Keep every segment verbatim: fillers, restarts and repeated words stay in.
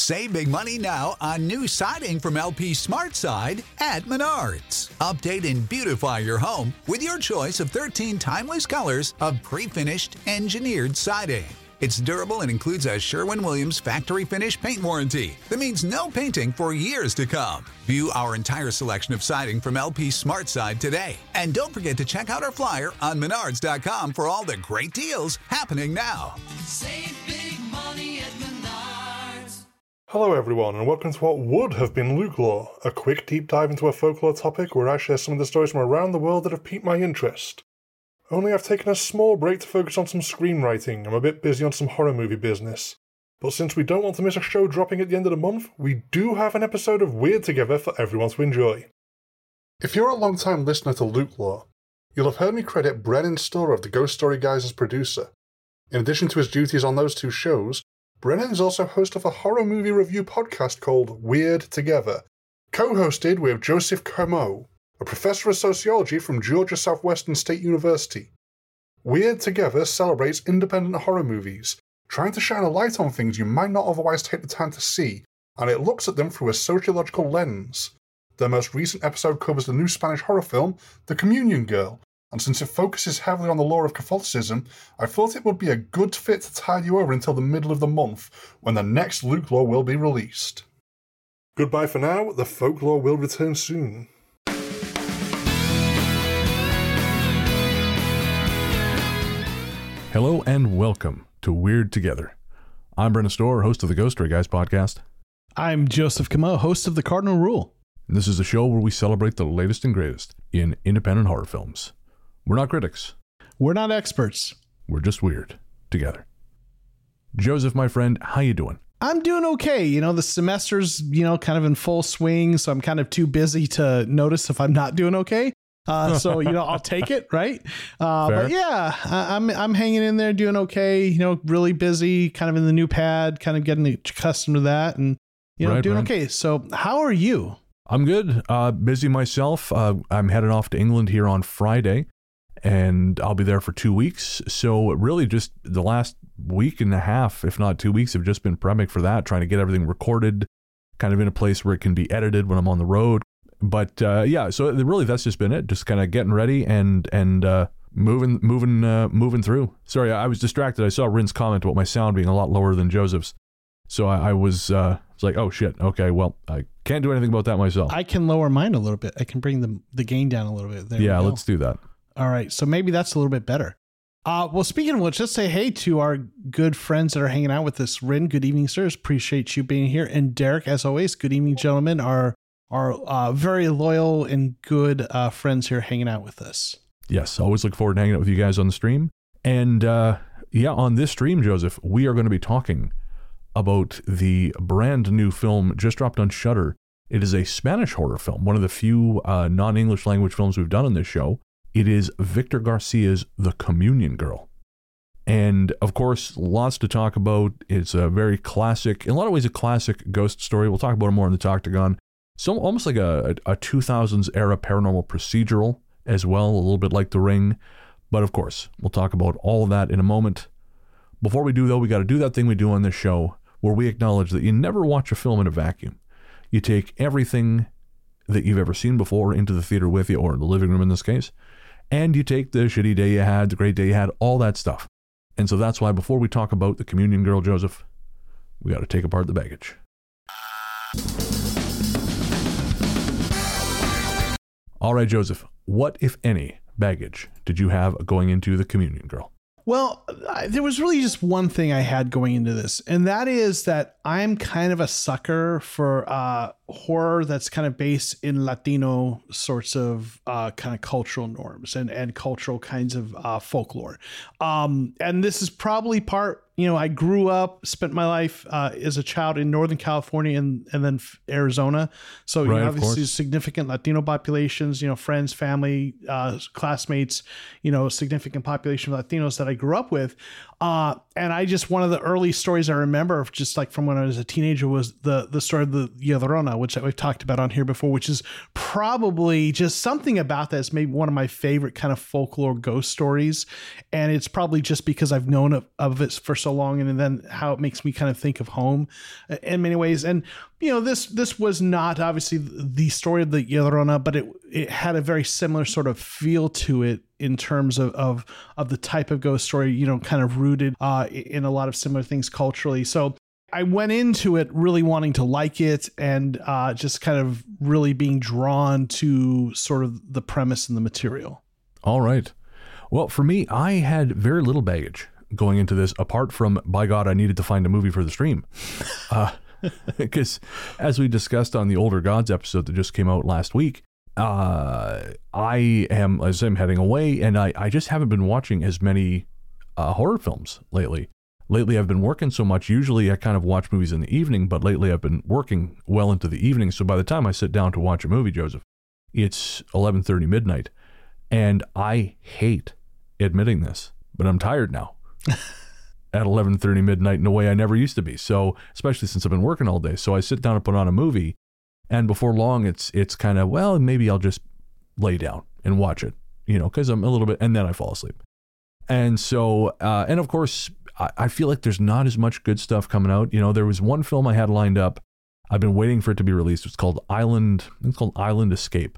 Save big money now on new siding from L P SmartSide at Menards. Update and beautify your home with your choice of thirteen timeless colors of pre-finished engineered siding. It's durable and includes a Sherwin-Williams factory finish paint warranty that means no painting for years to come. View our entire selection of siding from L P SmartSide today. And don't forget to check out our flyer on menards dot com for all the great deals happening now. Save big money at Menards. Hello everyone, and welcome to what would have been Luke Lore, a quick deep dive into a folklore topic where I share some of the stories from around the world that have piqued my interest. Only I've taken a small break to focus on some screenwriting. I'm a bit busy on some horror movie business. But since we don't want to miss a show dropping at the end of the month, we do have an episode of Weird Together for everyone to enjoy. If you're a long-time listener to Luke Lore, you'll have heard me credit Brennan Storer of the Ghost Story Guys as producer. In addition to his duties on those two shows, Brennan is also host of a horror movie review podcast called Weird Together, co-hosted with Joseph Comeau, a professor of sociology from Georgia Southwestern State University. Weird Together celebrates independent horror movies, trying to shine a light on things you might not otherwise take the time to see, and it looks at them through a sociological lens. Their most recent episode covers the new Spanish horror film, The Communion Girl, and since it focuses heavily on the lore of Catholicism, I thought it would be a good fit to tide you over until the middle of the month, when the next Luke Lore will be released. Goodbye for now, the folklore will return soon. Hello and welcome to Weird Together. I'm Brennan Storer, host of the Ghost Story Guys podcast. I'm Joseph Comeau, host of The Cardinal Rule. And this is a show where we celebrate the latest and greatest in independent horror films. We're not critics. We're not experts. We're just weird together. Joseph, my friend, how you doing? I'm doing okay. You know, the semester's, you know, kind of in full swing, so I'm kind of too busy to notice if I'm not doing okay. Uh, so, you know, I'll take it, right? Uh, but yeah, I, I'm I'm hanging in there, doing okay. You know, really busy, kind of in the new pad, kind of getting accustomed to that, and you know, right, doing right. okay. So, how are you? I'm good. Uh, busy myself. Uh, I'm headed off to England here on Friday, and I'll be there for two weeks. So really, just the last week and a half, if not two weeks, have just been prepping for that, trying to get everything recorded, kind of in a place where it can be edited when I'm on the road. But uh, yeah, so really that's just been it. Just kind of getting ready and and uh, moving moving uh, moving through. Sorry, I was distracted. I saw Rin's comment about my sound being a lot lower than Joseph's, so I, I was uh, was like, oh shit, okay, well I can't do anything about that myself. I can lower mine a little bit. I can bring the the gain down a little bit. There yeah, we go. let's do that. All right, so maybe that's a little bit better. Uh, well, speaking of which, let's say hey to our good friends that are hanging out with us. Rin, good evening, sirs. Appreciate you being here. And Derek, as always, good evening, gentlemen. Our Our uh, very loyal and good uh, friends here hanging out with us. Yes, always look forward to hanging out with you guys on the stream. And uh, yeah, on this stream, Joseph, we are going to be talking about the brand new film just dropped on Shudder. It is a Spanish horror film, one of the few uh, non-English language films we've done on this show. It is Victor Garcia's The Communion Girl. And of course, lots to talk about. It's a very classic, in a lot of ways, a classic ghost story. We'll talk about it more in the Toctagon. So almost like a, a two thousands era paranormal procedural as well, a little bit like The Ring. But of course, we'll talk about all of that in a moment. Before we do, though, we got to do that thing we do on this show where we acknowledge that you never watch a film in a vacuum. You take everything that you've ever seen before into the theater with you, or the living room in this case, and you take the shitty day you had, the great day you had, all that stuff. And so that's why before we talk about The Communion Girl, Joseph, we got to take apart the baggage. All right, Joseph, what, if any, baggage did you have going into The Communion Girl? Well, I, there was really just one thing I had going into this, and that is that I'm kind of a sucker for uh, horror that's kind of based in Latino sorts of uh, kind of cultural norms and, and cultural kinds of uh, folklore. Um, and this is probably part, you know, I grew up, spent my life uh, as a child in Northern California and, and then Arizona. So, you right, know, obviously significant Latino populations, you know, friends, family, uh, classmates, you know, significant population of Latinos that I grew up with. Uh, and I just, one of the early stories I remember, just like from when I was a teenager, was the the story of the Llorona, which we've talked about on here before, which is probably just something about that is maybe one of my favorite kind of folklore ghost stories. And it's probably just because I've known of, of it for so long, and then how it makes me kind of think of home in many ways. And, you know, this this was not obviously the story of the Llorona, but it it had a very similar sort of feel to it in terms of, of, of the type of ghost story, you know, kind of rooted uh, in a lot of similar things culturally. So I went into it really wanting to like it, and uh, just kind of really being drawn to sort of the premise and the material. All right. Well, for me, I had very little baggage going into this, apart from, by God, I needed to find a movie for the stream. Uh, because as we discussed on the Older Gods episode that just came out last week, uh, I am, as I'm heading away, and I, I just haven't been watching as many uh, horror films lately. Lately, I've been working so much. Usually, I kind of watch movies in the evening, but lately, I've been working well into the evening. So by the time I sit down to watch a movie, Joseph, it's eleven thirty midnight. And I hate admitting this, but I'm tired now at eleven thirty midnight in a way I never used to be. So, especially since I've been working all day. So I sit down and put on a movie, and before long, it's it's kind of, well, maybe I'll just lay down and watch it, you know, because I'm a little bit, and then I fall asleep. And so, uh, and of course, I, I feel like there's not as much good stuff coming out. You know, there was one film I had lined up. I've been waiting for it to be released. It's called Island, it's called Island Escape.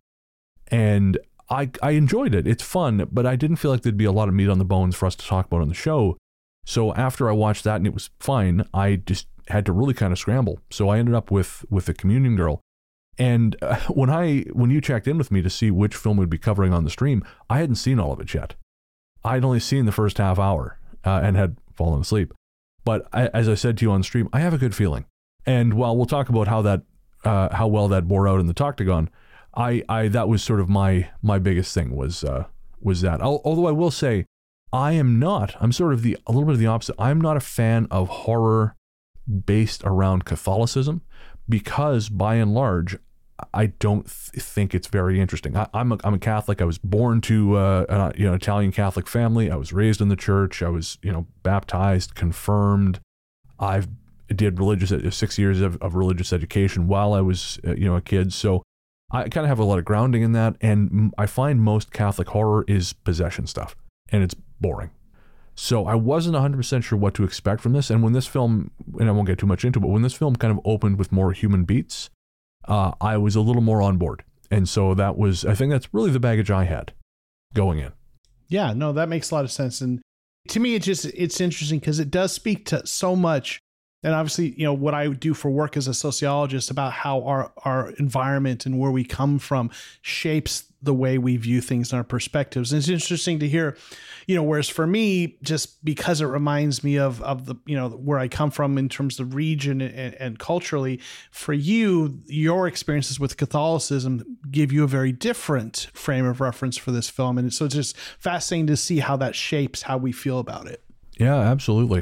And I I enjoyed it. It's fun, but I didn't feel like there'd be a lot of meat on the bones for us to talk about on the show. So after I watched that and it was fine, I just had to really kind of scramble. So I ended up with with The Communion Girl. And uh, when I when you checked in with me to see which film we'd be covering on the stream, I hadn't seen all of it yet. I'd only seen the first half hour uh, and had fallen asleep. But I, as I said to you on stream, I have a good feeling. And while we'll talk about how that uh, how well that bore out in the Toctagon, I, I that was sort of my my biggest thing was uh, was that. I'll, although I will say, I am not. I'm sort of the a little bit of the opposite. I'm not a fan of horror based around Catholicism because, by and large, I don't th- think it's very interesting. I, I'm a, I'm a Catholic. I was born to uh, an you know Italian Catholic family. I was raised in the church. I was you know baptized, confirmed. I've did religious six years of, of religious education while I was uh, you know a kid. So I kind of have a lot of grounding in that, and I find most Catholic horror is possession stuff, and it's boring. So I wasn't one hundred percent sure what to expect from this, and when this film, and I won't get too much into it, but when this film kind of opened with more human beats, uh, I was a little more on board. And so that was, I think that's really the baggage I had going in. Yeah, no, that makes a lot of sense. And to me, it just, it's interesting because it does speak to so much. And obviously, you know, what I do for work as a sociologist about how our, our environment and where we come from shapes the way we view things and our perspectives. And it's interesting to hear, you know, whereas for me, just because it reminds me of, of the, you know, where I come from in terms of region and, and culturally, for you, your experiences with Catholicism give you a very different frame of reference for this film. And so it's just fascinating to see how that shapes how we feel about it. Yeah, absolutely.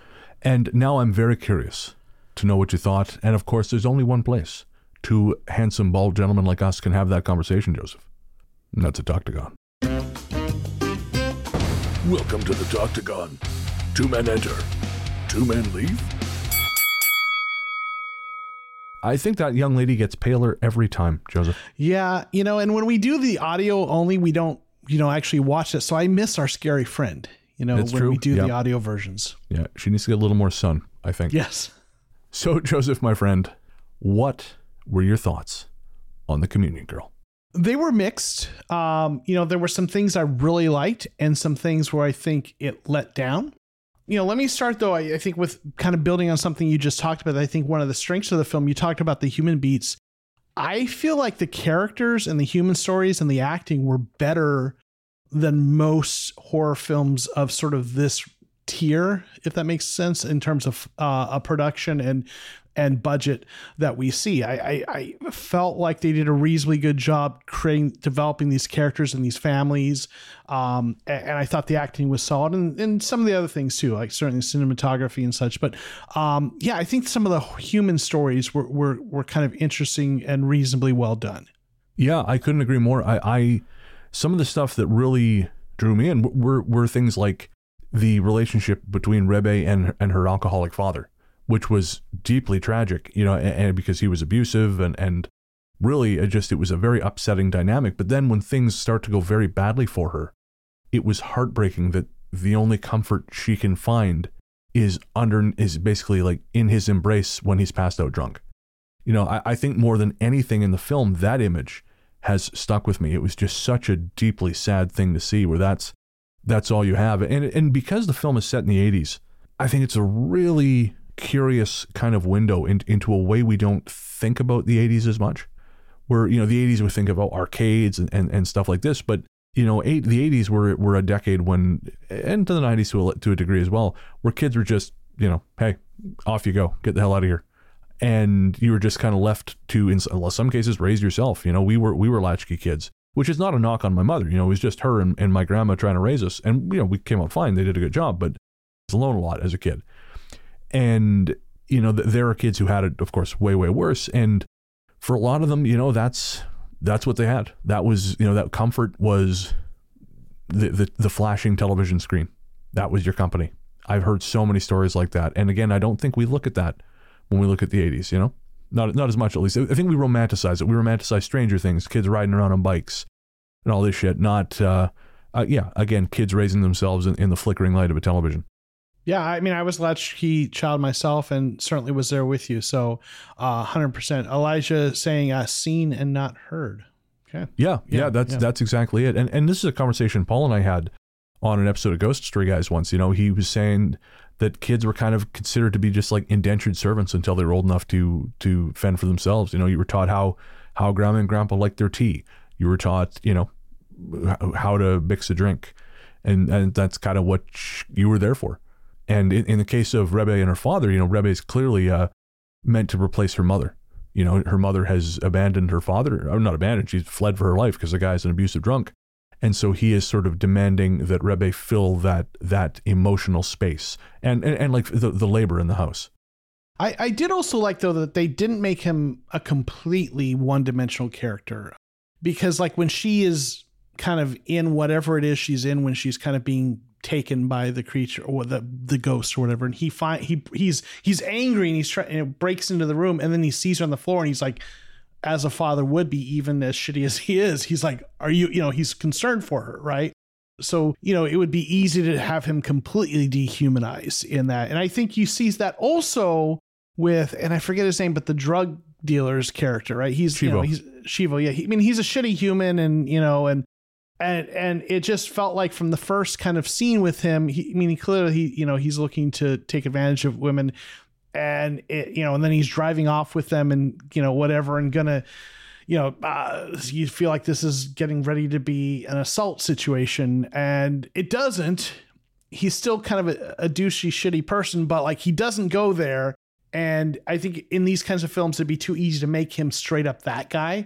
And now I'm very curious to know what you thought. And of course, there's only one place two handsome, bald gentlemen like us can have that conversation, Joseph. And that's a Toctagon. Welcome to the Toctagon. Two men enter, two men leave. I think that young lady gets paler every time, Joseph. Yeah, you know, and when we do the audio only, we don't, you know, actually watch it. So I miss our scary friend. You know, That's when true. we do yep. the audio versions. Yeah, she needs to get a little more sun, I think. Yes. So, Joseph, my friend, what were your thoughts on The Communion Girl? They were mixed. Um, you know, there were some things I really liked and some things where I think it let down. You know, let me start, though, I, I think with kind of building on something you just talked about. I think one of the strengths of the film, you talked about the human beats. I feel like the characters and the human stories and the acting were better than most horror films of sort of this tier, if that makes sense, in terms of uh, a production and and budget that we see. I, I, I felt like they did a reasonably good job creating, developing these characters and these families. Um, and, and I thought the acting was solid, and, and some of the other things too, like certainly cinematography and such. But um, yeah, I think some of the human stories were, were, were kind of interesting and reasonably well done. Yeah, I couldn't agree more. I, I some of the stuff that really drew me in were, were things like the relationship between Rebe and and her alcoholic father, which was deeply tragic, you know, and, and because he was abusive and and really it just it was a very upsetting dynamic. But then when things start to go very badly for her, it was heartbreaking that the only comfort she can find is under is basically like in his embrace when he's passed out drunk. You know, I, I think more than anything in the film, that image has stuck with me. It was just such a deeply sad thing to see where that's that's all you have. And and because the film is set in the eighties, I think it's a really curious kind of window in, into a way we don't think about the eighties as much. Where, you know, the eighties we think about arcades and, and, and stuff like this, but you know, eight, the eighties were were a decade when, and to the nineties to a, to a degree as well, where kids were just, you know, hey, off you go, get the hell out of here. And you were just kind of left to, in some cases, raise yourself. You know, we were we were latchkey kids, which is not a knock on my mother. You know, it was just her and, and my grandma trying to raise us. And, you know, we came out fine. They did a good job, but I was alone a lot as a kid. And, you know, th- there are kids who had it, of course, way, way worse. And for a lot of them, you know, that's that's what they had. That was, you know, that comfort was the, the, the flashing television screen. That was your company. I've heard so many stories like that. And again, I don't think we look at that when we look at the eighties, you know, not not as much, at least. I think we romanticize it. We romanticize Stranger Things, kids riding around on bikes and all this shit. Not, uh, uh, yeah, again, kids raising themselves in, in the flickering light of a television. Yeah, I mean, I was a latchkey child myself and certainly was there with you. So uh, one hundred percent. Elijah saying uh, seen and not heard. Okay. Yeah, yeah, yeah that's yeah. that's exactly it. And and this is a conversation Paul and I had on an episode of Ghost Story Guys once. You know, he was saying that kids were kind of considered to be just like indentured servants until they were old enough to to fend for themselves. You know, you were taught how how grandma and grandpa liked their tea. You were taught, you know, how to mix a drink. And and that's kind of what you were there for. And in, in the case of Rebe and her father, you know, Rebe is clearly uh, meant to replace her mother. You know, her mother has abandoned her father, or not abandoned, she's fled for her life because the guy's an abusive drunk. And so he is sort of demanding that Rebe fill that that emotional space and, and, and like the, the labor in the house. I, I did also like, though, that they didn't make him a completely one-dimensional character. Because like when she is kind of in whatever it is she's in, when she's kind of being taken by the creature or the the ghost or whatever, and he find he he's he's angry and he's trying, and it breaks into the room, and then he sees her on the floor and he's like, as a father would be, even as shitty as he is, he's like, are you, you know, he's concerned for her, right? So, you know, it would be easy to have him completely dehumanized in that. And I think you see that also with, and I forget his name, but the drug dealer's character, right? He's, Shivo. you know, he's Shivo. Yeah. He, I mean, he's a shitty human, and, you know, and, and, and it just felt like from the first kind of scene with him, he, I mean, he clearly, he, you know, he's looking to take advantage of women. And it, you know, and then he's driving off with them and, you know, whatever, and gonna, you know, uh, you feel like this is getting ready to be an assault situation, and it doesn't. He's still kind of a, a douchey, shitty person, but like he doesn't go there. And I think in these kinds of films, it'd be too easy to make him straight up that guy.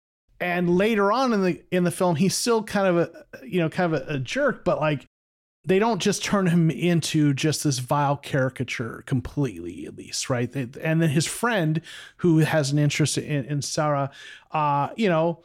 And later on in the in the film, he's still kind of a, you know, kind of a, a jerk, but like, they don't just turn him into just this vile caricature completely, at least, right? They, and then his friend, who has an interest in, in Sarah, uh, you know,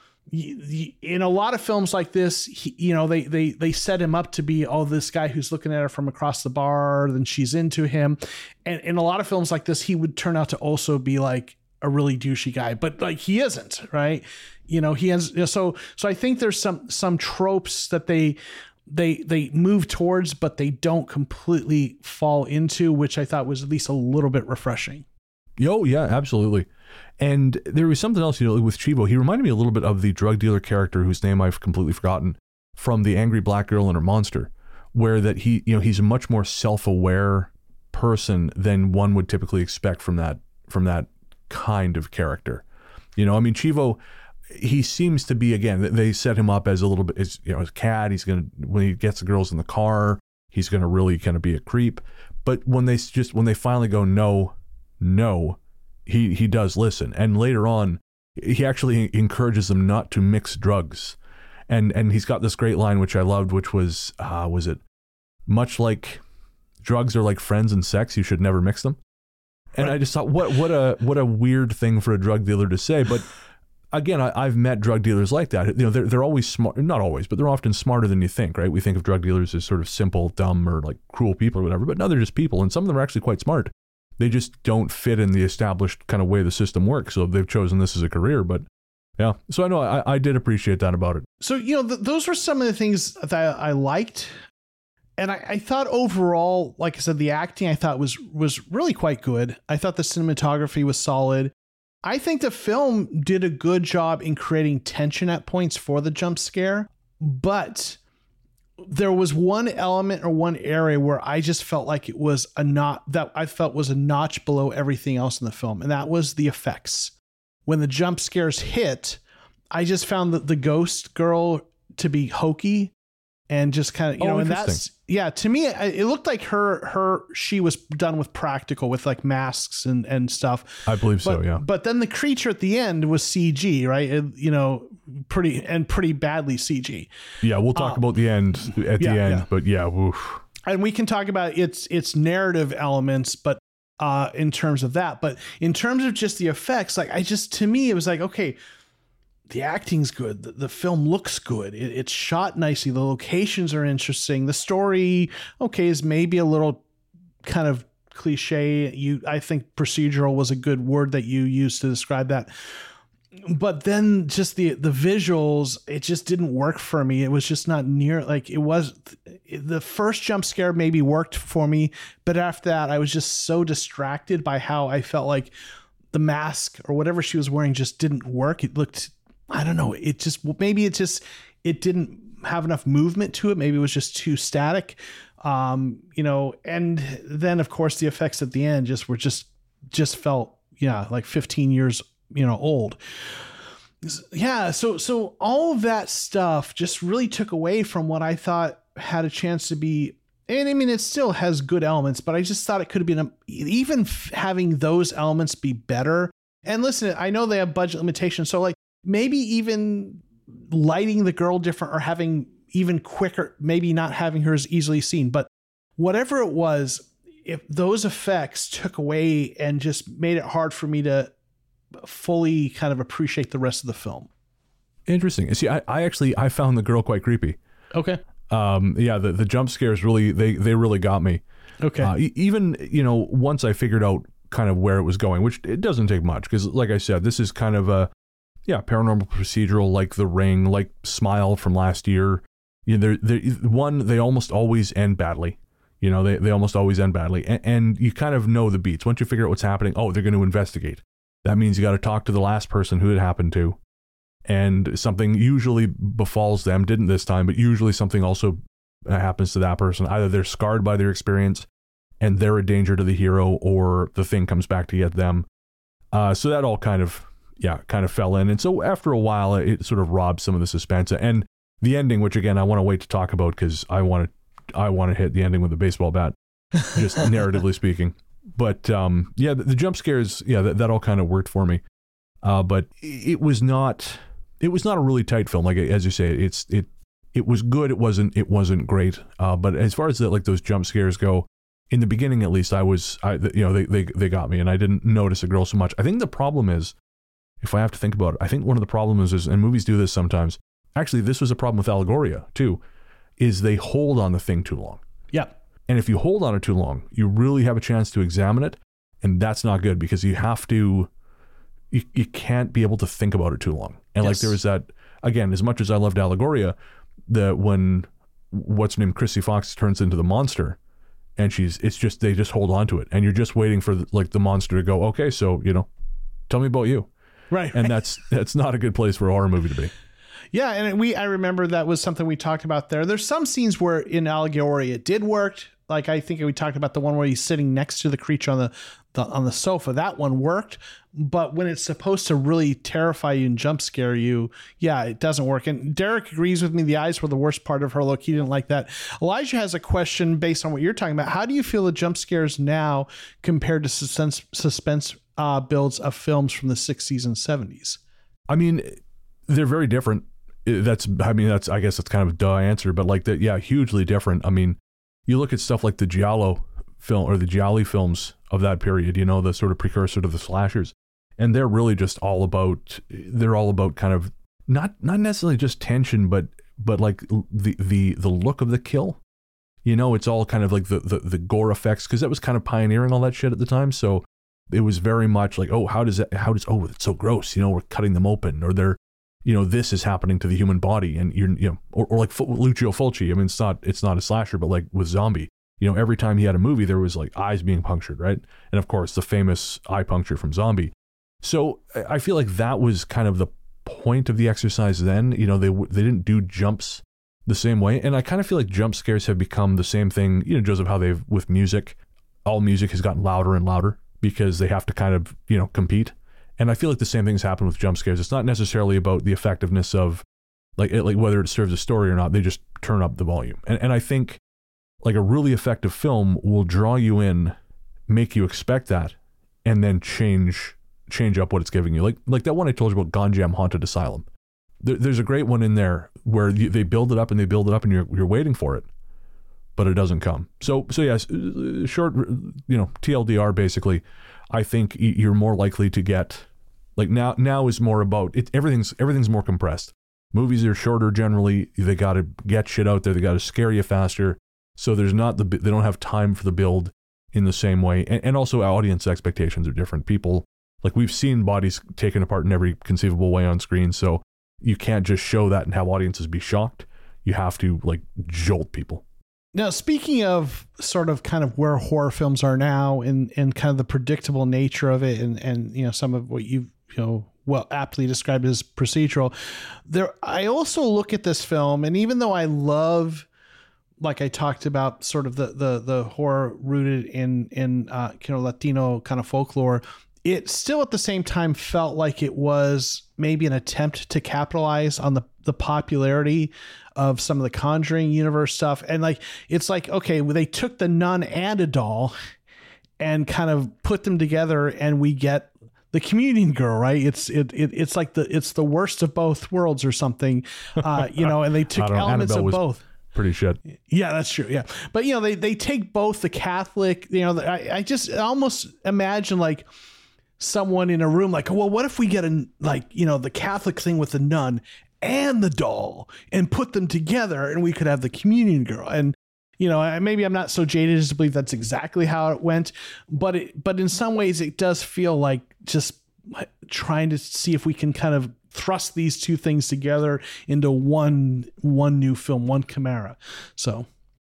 in a lot of films like this, he, you know, they they they set him up to be, oh, this guy who's looking at her from across the bar, then she's into him. And in a lot of films like this, he would turn out to also be like a really douchey guy, but like he isn't, right? You know, he has, so so I think there's some some tropes that they. they they move towards, but they don't completely fall into, which I thought was at least a little bit refreshing. Yo, yeah, absolutely. And there was something else, you know, with Shivo. He reminded me a little bit of the drug dealer character whose name I've completely forgotten from The Angry Black Girl and Her Monster, where that he, you know, he's a much more self-aware person than one would typically expect from that from that kind of character. You know, I mean, Shivo, he seems to be, again, they set him up as a little bit, as, you know, as a cat. He's going to, when he gets the girls in the car, he's going to really kind of be a creep. But when they just, when they finally go, no, no, he, he does listen. And later on, he actually encourages them not to mix drugs. And, and he's got this great line, which I loved, which was, uh, was it much like drugs are like friends and sex, you should never mix them. And right. I just thought, what, what a, what a weird thing for a drug dealer to say. But again, I, I've met drug dealers like that. You know, they're they're always smart, not always, but they're often smarter than you think, right? We think of drug dealers as sort of simple, dumb, or like cruel people or whatever, but no, they're just people, and some of them are actually quite smart. They just don't fit in the established kind of way the system works, so they've chosen this as a career. But yeah, so I know I, I did appreciate that about it. So, you know, th- those were some of the things that I, I liked. And I, I thought overall, like I said, the acting I thought was was really quite good. I thought the cinematography was solid. I think the film did a good job in creating tension at points for the jump scare, but there was one element or one area where I just felt like it was a not that I felt was a notch below everything else in the film, and that was the effects. When the jump scares hit, I just found that the ghost girl to be hokey and just kind of, you Oh, know, and interesting. that's, yeah, to me, it it looked like her, her, she was done with practical with like masks and, and stuff. I believe so, But, yeah. but then the creature at the end was C G, right? It, you know, pretty and pretty badly C G. Yeah, we'll talk Uh, about the end at yeah, the end, yeah. but yeah, woof. And we can talk about its its narrative elements, but uh, in terms of that, but in terms of just the effects, like I just, to me, it was like, okay, the acting's good. The, the film looks good. It, it's shot nicely. The locations are interesting. The story, okay, is maybe a little kind of cliche. You, I think procedural was a good word that you used to describe that. But then just the the visuals, it just didn't work for me. It was just not near like it was. The first jump scare maybe worked for me, but after that, I was just so distracted by how I felt like the mask or whatever she was wearing just didn't work. It looked, I don't know, it just, maybe it just, it didn't have enough movement to it. Maybe it was just too static, um, you know, and then of course the effects at the end just were just, just felt, yeah, like fifteen years, you know, old. Yeah. So, so all of that stuff just really took away from what I thought had a chance to be. And I mean, it still has good elements, but I just thought it could have been a, even f- having those elements be better. And listen, I know they have budget limitations. So like maybe even lighting the girl different or having even quicker, maybe not having her as easily seen, but whatever it was, if those effects took away and just made it hard for me to fully kind of appreciate the rest of the film. Interesting. See, I, I actually, I found the girl quite creepy. Okay. Um, yeah, the, the jump scares really, they, they really got me. Okay. Uh, e- even, you know, once I figured out kind of where it was going, which it doesn't take much, because like I said, this is kind of a, yeah, paranormal procedural, like The Ring, like Smile from last year. You know, they're, they're, one, they almost always end badly. You know, they, they almost always end badly. And, and you kind of know the beats. Once you figure out what's happening, oh, they're going to investigate. That means you got to talk to the last person who it happened to. And something usually befalls them, didn't this time, but usually something also happens to that person. Either they're scarred by their experience and they're a danger to the hero, or the thing comes back to get them. Uh, so that all kind of, yeah, kind of fell in. And so after a while, it sort of robbed some of the suspense. And the ending, which again, I want to wait to talk about because I want to, I want to hit the ending with a baseball bat, just narratively speaking. But um, yeah, the, the jump scares, yeah, that, that all kind of worked for me. Uh, but it was not, it was not a really tight film. Like, as you say, it's, it, it was good. It wasn't, it wasn't great. Uh, but as far as the, like those jump scares go, in the beginning, at least I was, I, you know, they, they, they got me and I didn't notice a girl so much. I think the problem is, if I have to think about it, I think one of the problems is, and movies do this sometimes, actually, this was a problem with Allegoria too, is they hold on the thing too long. Yeah. And if you hold on it too long, you really have a chance to examine it. And that's not good because you have to, you, you can't be able to think about it too long. And Yes. like there was that, again, as much as I loved Allegoria, the when, what's her name, Chrissy Fox turns into the monster and she's, it's just, they just hold on to it. And you're just waiting for the, like the monster to go, okay, so, you know, tell me about you. Right. And that's, that's not a good place for a horror movie to be. Yeah, and we I remember that was something we talked about there. There's some scenes where in Allegoria it did work. Like I think we talked about the one where he's sitting next to the creature on the, the on the sofa. That one worked. But when it's supposed to really terrify you and jump scare you, yeah, it doesn't work. And Derek agrees with me. The eyes were the worst part of her look. He didn't like that. Elijah has a question based on what you're talking about. How do you feel the jump scares now compared to suspense suspense uh, builds of films from the sixties and seventies? I mean, they're very different. That's, I mean, that's, I guess that's kind of a duh answer, but like that, yeah, hugely different. I mean, you look at stuff like the Giallo film or the Gialli films of that period, you know, the sort of precursor to the slashers. and they're really just all about, they're all about kind of not not necessarily just tension, but but like the the the look of the kill. You know, it's all kind of like the the, the gore effects, because that was kind of pioneering all that shit at the time. So it was very much like, oh, how does it, how does, oh, it's so gross. You know, we're cutting them open, or they're, you know, this is happening to the human body, and you're, you know, or, or like Lucio Fulci. I mean, it's not it's not a slasher, but like with Zombie, you know, every time he had a movie, there was like eyes being punctured, right? And of course, the famous eye puncture from Zombie. So I feel like that was kind of the point of the exercise then. You know, they they didn't do jumps the same way, and I kind of feel like jump scares have become the same thing. You know, Joseph, how they've with music, all music has gotten louder and louder because they have to kind of, you know, compete. And I feel like the same things happen with jump scares. It's not necessarily about the effectiveness of like it, like whether it serves a story or not. They just turn up the volume, and and I think like a really effective film will draw you in, make you expect that, and then change change up what it's giving you. Like like that one I told you about, Gonjam Haunted Asylum. There, there's a great one in there where you, they build it up and they build it up and you're you're waiting for it, but it doesn't come. So so yes, short, you know, T L D R basically. I think you're more likely to get like now now is more about it. Everything's everything's more compressed. Movies are shorter generally. They got to get shit out there. They got to scare you faster. So there's not the they don't have time for the build in the same way, and, and also audience expectations are different. People like we've seen bodies taken apart in every conceivable way on screen, so you can't just show that and have audiences be shocked. You have to like jolt people. Now, speaking of sort of kind of where horror films are now and, and kind of the predictable nature of it, and, and, you know, some of what you've, you know, well, aptly described as procedural there, I also look at this film, and even though I love, like I talked about, sort of the, the, the horror rooted in, in, uh, you know, Latino kind of folklore, it still at the same time felt like it was maybe an attempt to capitalize on the, the popularity of some of the Conjuring universe stuff. And like, it's like, okay, well, they took the nun and a doll and kind of put them together, and we get the Communion Girl, right? It's, it, it it's like the, it's the worst of both worlds or something, uh, you know, and they took elements of both. Pretty shit. Yeah, that's true. Yeah. But you know, they, they take both the Catholic, you know, I, I just almost imagine like, someone in a room like, well, what if we get a, like, you know, the Catholic thing with the nun and the doll and put them together, and we could have the Communion Girl. And, you know, maybe I'm not so jaded as to believe that's exactly how it went, but it, but in some ways it does feel like just trying to see if we can kind of thrust these two things together into one, one new film, one chimera. So,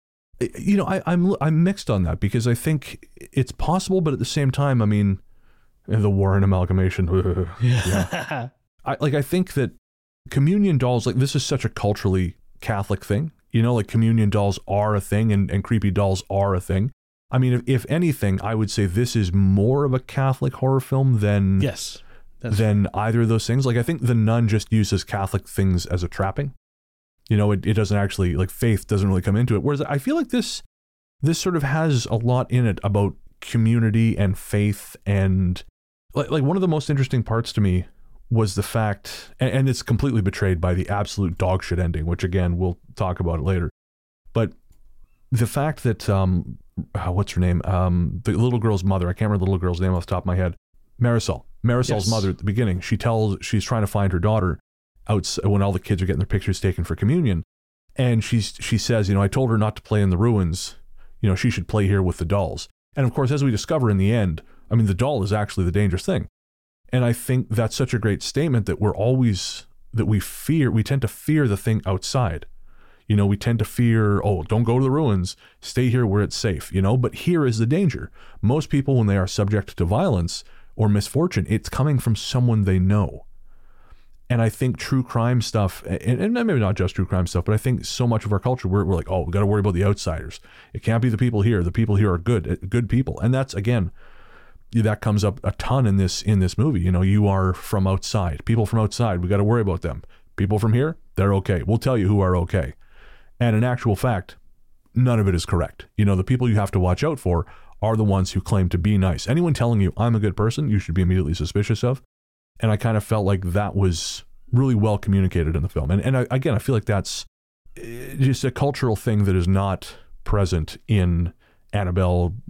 you know, I, I'm, I'm mixed on that, because I think it's possible, but at the same time, I mean, the Warren amalgamation. Yeah. I like I think that communion dolls, like this is such a culturally Catholic thing. You know, like communion dolls are a thing, and, and creepy dolls are a thing. I mean, if, if anything, I would say this is more of a Catholic horror film than yes, than right. either of those things. Like I think The Nun just uses Catholic things as a trapping. You know, it, it doesn't actually, like faith doesn't really come into it. Whereas I feel like this this sort of has a lot in it about community and faith, and Like, like one of the most interesting parts to me was the fact, and, and it's completely betrayed by the absolute dog shit ending, which again, we'll talk about it later. But the fact that, um, uh, what's her name? Um, the little girl's mother, I can't remember the little girl's name off the top of my head. Marisol. Marisol's yes. mother at the beginning, she tells, she's trying to find her daughter out when all the kids are getting their pictures taken for communion. And she's, she says, you know, I told her not to play in the ruins. You know, she should play here with the dolls. And of course, as we discover in the end, I mean, the doll is actually the dangerous thing. And I think that's such a great statement that we're always, that we fear, we tend to fear the thing outside. You know, we tend to fear, oh, don't go to the ruins, stay here where it's safe, you know, but here is the danger. Most people, when they are subject to violence or misfortune, it's coming from someone they know. And I think true crime stuff, and, and maybe not just true crime stuff, but I think so much of our culture, we're, we're like, oh, we got to worry about the outsiders. It can't be the people here. The people here are good, good people. And that's, again, that comes up a ton in this in this movie. You know, you are from outside. People from outside, we got to worry about them. People from here, they're okay. We'll tell you who are okay. And in actual fact, none of it is correct. You know, the people you have to watch out for are the ones who claim to be nice. Anyone telling you I'm a good person, you should be immediately suspicious of. And I kind of felt like that was really well communicated in the film. And and I, again, I feel like that's just a cultural thing that is not present in Annabelle,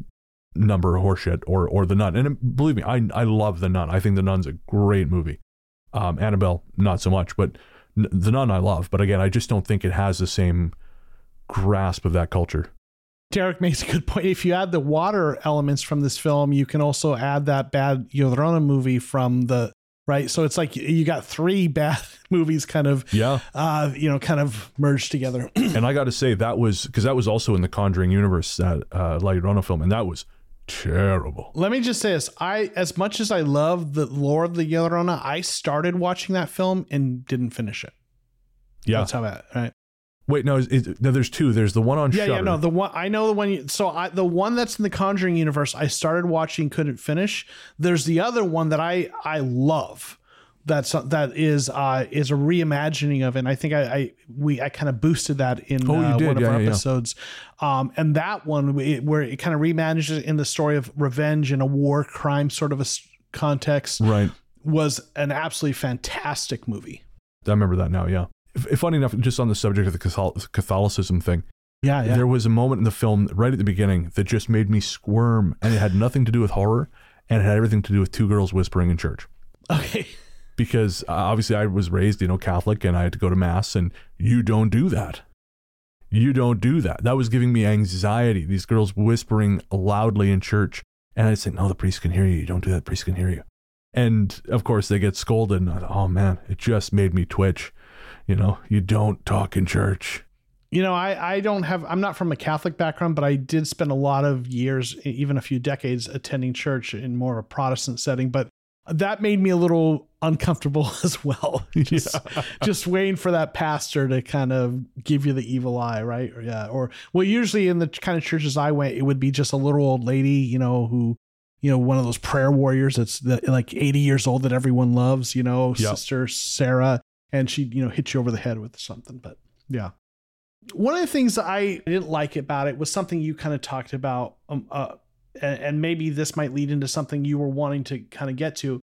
number horseshit or or The Nun. And believe me, I I love The Nun. I think The Nun's a great movie. Um, Annabelle, not so much, but The Nun I love. But again, I just don't think it has the same grasp of that culture. Derek makes a good point. If you add the water elements from this film, you can also add that bad Llorona movie from the, right? So it's like you got three bad movies kind of, yeah, uh, you know, kind of merged together. And I got to say, that was, because that was also in the Conjuring universe, that uh, La Llorona film, and that was terrible. Let me just say this. I, as much as I love the lore of the Llorona, I started watching that film and didn't finish it. Yeah. That's how bad, right? Wait, no, is, is, no, there's two. There's the one on yeah, Shudder. Yeah, no, the one I know the one. You, so I, the one that's in the Conjuring universe, I started watching, couldn't finish. There's the other one that I I love. That's that is uh, is a reimagining of it. And I think I, I we I kind of boosted that in oh, you uh, did. one of yeah, our yeah, episodes. Yeah. Um, and that one it, where it kind of reimages it in the story of revenge in a war crime sort of a context. Right. Was an absolutely fantastic movie. I remember that now. Yeah. Funny enough, just on the subject of the Catholicism thing, yeah, yeah, there was a moment in the film right at the beginning that just made me squirm, and it had nothing to do with horror, and it had everything to do with two girls whispering in church. Okay. Because uh, obviously I was raised, you know, Catholic, and I had to go to mass, and you don't do that. You don't do that. That was giving me anxiety. These girls whispering loudly in church, and I'd say, "No, the priest can hear you. You don't do that. The priest can hear you." And of course, they get scolded. And I thought, oh man, it just made me twitch. You know, you don't talk in church. You know, I, I don't have, I'm not from a Catholic background, but I did spend a lot of years, even a few decades, attending church in more of a Protestant setting. But that made me a little uncomfortable as well. Just, yeah. just waiting for that pastor to kind of give you the evil eye, right? Or, yeah. Or, well, usually in the kind of churches I went, it would be just a little old lady, you know, who, you know, one of those prayer warriors that's the, like eighty years old that everyone loves, you know, yep. Sister Sarah. And she, you know, hit you over the head with something. But yeah. One of the things I didn't like about it was something you kind of talked about. Um, uh, and, and maybe this might lead into something you were wanting to kind of get to.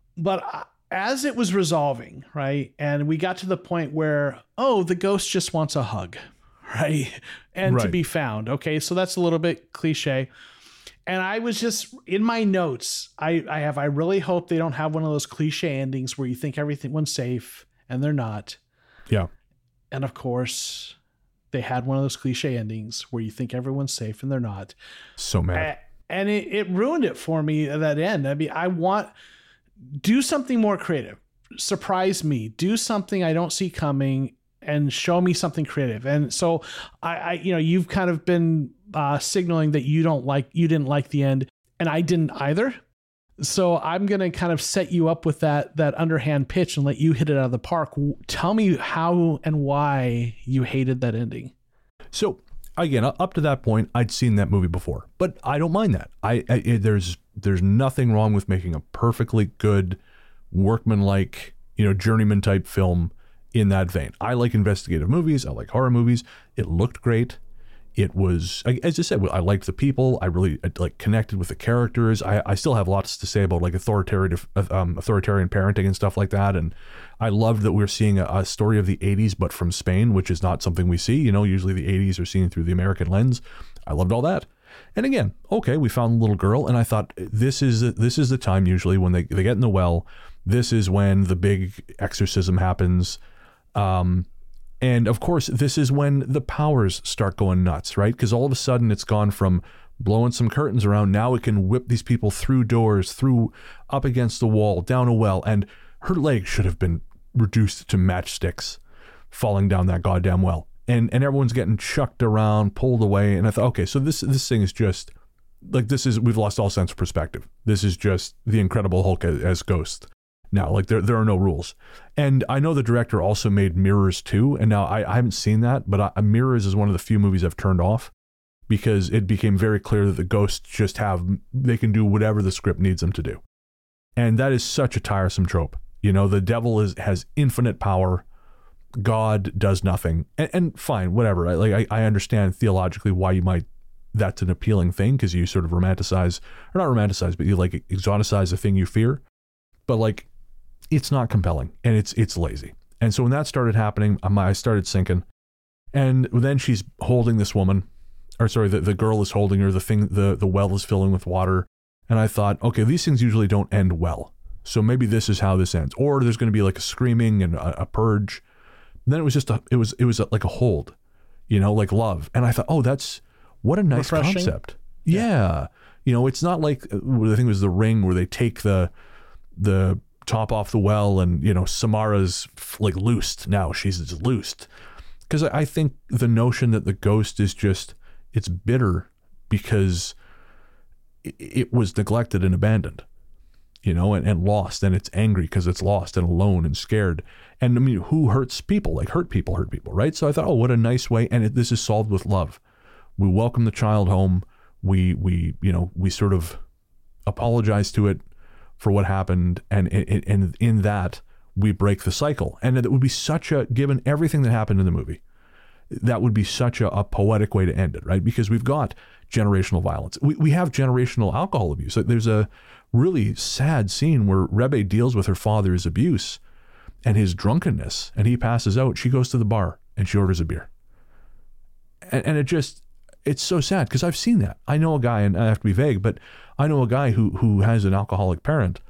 But as it was resolving, right? And we got to the point where, oh, the ghost just wants a hug, right? And right. to be found. Okay. So that's a little bit cliche. And I was just in my notes. I, I have, I really hope they don't have one of those cliche endings where you think everyone's safe. And they're not. Yeah. And of course, they had one of those cliche endings where you think everyone's safe and they're not. So mad. And it, it ruined it for me at that end. I mean, I want, do something more creative. Surprise me. Do something I don't see coming and show me something creative. And so I, I you know, you've kind of been uh, signaling that you don't like, you didn't like the end, and I didn't either. So I'm going to kind of set you up with that that underhand pitch and let you hit it out of the park. Tell me how and why you hated that ending. So again, up to that point, I'd seen that movie before, but I don't mind that. I, I there's there's nothing wrong with making a perfectly good, workmanlike, you know, journeyman type film in that vein. I like investigative movies. I like horror movies. It looked great. It was, as I said, I liked the people. I really like connected with the characters. I, I still have lots to say about like authoritarian, um, authoritarian parenting and stuff like that. And I loved that we're seeing a, a story of the eighties, but from Spain, which is not something we see. You know, usually the eighties are seen through the American lens. I loved all that. And again, okay, we found a little girl, and I thought this is this is the time usually when they they get in the well. This is when the big exorcism happens. Um, And of course, this is when the powers start going nuts, right? Because all of a sudden it's gone from blowing some curtains around. Now it can whip these people through doors, through up against the wall, down a well. And her leg should have been reduced to matchsticks falling down that goddamn well. And and everyone's getting chucked around, pulled away. And I thought, okay, so this this thing is just like, this is, we've lost all sense of perspective. This is just the Incredible Hulk as, as Ghost. Now, like there there are no rules. And I know the director also made Mirrors too. And now I, I haven't seen that, but I, Mirrors is one of the few movies I've turned off because it became very clear that the ghosts just have, they can do whatever the script needs them to do. And that is such a tiresome trope. You know, the devil is has infinite power. God does nothing. And, and fine, whatever. I, like I, I understand theologically why you might, that's an appealing thing because you sort of romanticize, or not romanticize, but you like exoticize the thing you fear. But like, it's not compelling and it's it's lazy. And so when that started happening, I started sinking. And then she's holding this woman or sorry, the, the girl is holding her, the thing, the, the well is filling with water. And I thought, okay, these things usually don't end well. So maybe this is how this ends. Or there's going to be like a screaming and a, a purge. And then it was just a, it was, it was a, like a hold, you know, like love. And I thought, oh, that's, what a nice Refreshing. concept. Yeah. Yeah. You know, it's not like, I think it was The Ring where they take the, the top off the well and, you know, Samara's like loosed now. She's just loosed. Because I think the notion that the ghost is just, it's bitter because it, it was neglected and abandoned, you know, and, and lost, and it's angry because it's lost and alone and scared. And I mean, who hurts people? Like hurt people hurt people, right? So I thought, oh, what a nice way. And it, this is solved with love. We welcome the child home. We, we, you know, we sort of apologize to it for what happened. And, and, and in that, we break the cycle. And it would be such a, given everything that happened in the movie, that would be such a, a poetic way to end it, right? Because we've got generational violence. We, we have generational alcohol abuse. There's a really sad scene where Rebbe deals with her father's abuse and his drunkenness, and he passes out. She goes to the bar and she orders a beer. And, and it just, it's so sad because I've seen that. I know a guy, and I have to be vague, but I know a guy who who has an alcoholic parent,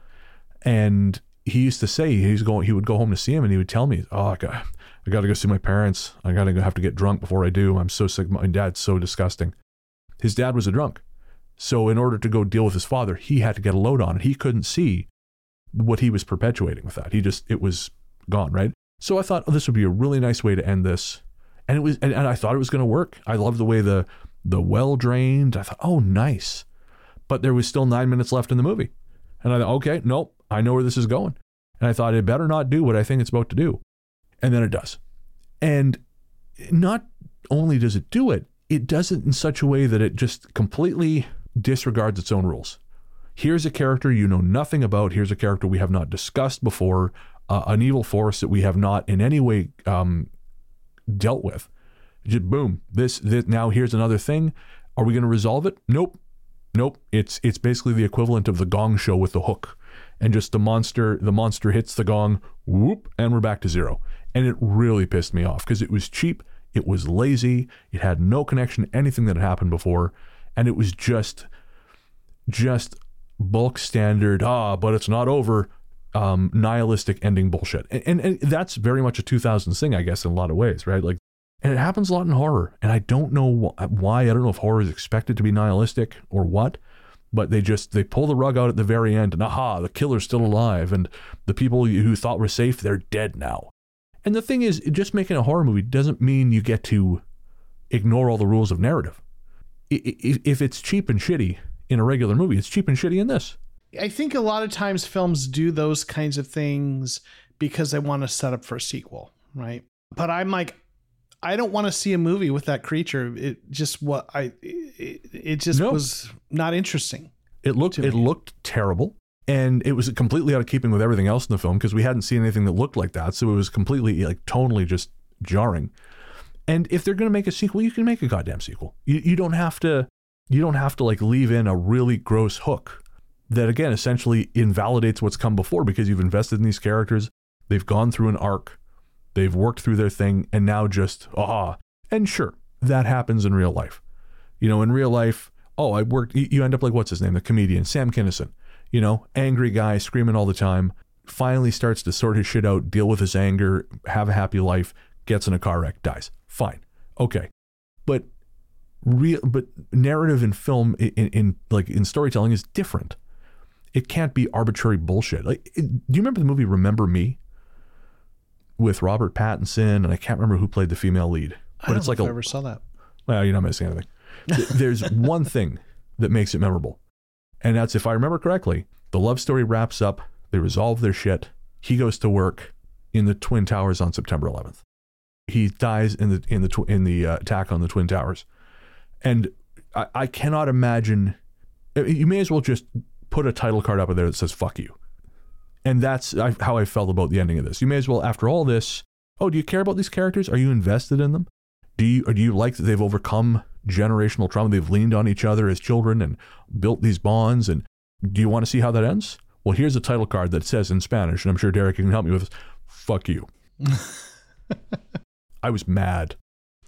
and he used to say he's going. He would go home to see him, and he would tell me, "Oh, I got, I got to go see my parents. I got to go have to get drunk before I do. I'm so sick. My dad's so disgusting." His dad was a drunk, so in order to go deal with his father, he had to get a load on it. He couldn't see what he was perpetuating with that. He just, it was gone, right? So I thought, oh, this would be a really nice way to end this. And it was, and, and I thought it was going to work. I loved the way the the well drained. I thought, oh, nice. But there was still nine minutes left in the movie. And I thought, okay, nope, I know where this is going. And I thought it better not do what I think it's about to do. And then it does. And not only does it do it, it does it in such a way that it just completely disregards its own rules. Here's a character you know nothing about. Here's a character we have not discussed before, uh, an evil force that we have not in any way um, dealt with. Just boom, this, this now here's another thing. Are we going to resolve it? Nope. Nope. It's it's basically the equivalent of the Gong Show with the hook. And just the monster, the monster hits the gong, whoop, and we're back to zero. And it really pissed me off because it was cheap, it was lazy, it had no connection to anything that had happened before, and it was just just bulk standard, ah, but it's not over, um, nihilistic ending bullshit. And, and, and that's very much a two thousands thing, I guess, in a lot of ways, right? Like, and it happens a lot in horror, and I don't know wh- why. I don't know if horror is expected to be nihilistic or what, but they just, they pull the rug out at the very end, and aha, the killer's still alive, and the people who thought were safe, they're dead now. And the thing is, just making a horror movie doesn't mean you get to ignore all the rules of narrative. If it's cheap and shitty in a regular movie, it's cheap and shitty in this. I think a lot of times films do those kinds of things because they want to set up for a sequel, right? But I'm like, I don't want to see a movie with that creature. It just what I it, it just no. was not interesting. It looked it me. looked terrible, and it was completely out of keeping with everything else in the film because we hadn't seen anything that looked like that. So it was completely like tonally just jarring. And if they're going to make a sequel, you can make a goddamn sequel. You you don't have to you don't have to like leave in a really gross hook that again essentially invalidates what's come before because you've invested in these characters. They've gone through an arc. They've worked through their thing, and now just, aha. And sure, that happens in real life. You know, in real life, oh, I worked, you end up like, what's his name? The comedian, Sam Kinison. You know, angry guy, screaming all the time, finally starts to sort his shit out, deal with his anger, have a happy life, gets in a car wreck, dies. Fine. Okay. But real, but narrative in film, in, in like in storytelling is different. It can't be arbitrary bullshit. Like, it, do you remember the movie Remember Me? With Robert Pattinson, and I can't remember who played the female lead. But I don't it's like know if a, I ever saw that. Well, you're not missing anything. There's one thing that makes it memorable. And that's, if I remember correctly, the love story wraps up, they resolve their shit, he goes to work in the Twin Towers on September eleventh. He dies in the in the tw- in the uh, attack on the Twin Towers. And I, I cannot imagine, you may as well just put a title card up there that says, fuck you. And that's how I felt about the ending of this. You may as well, after all this, oh, do you care about these characters? Are you invested in them? Do you, or do you like that they've overcome generational trauma? They've leaned on each other as children and built these bonds. And do you want to see how that ends? Well, here's a title card that says in Spanish, and I'm sure Derek can help me with this, fuck you. I was mad.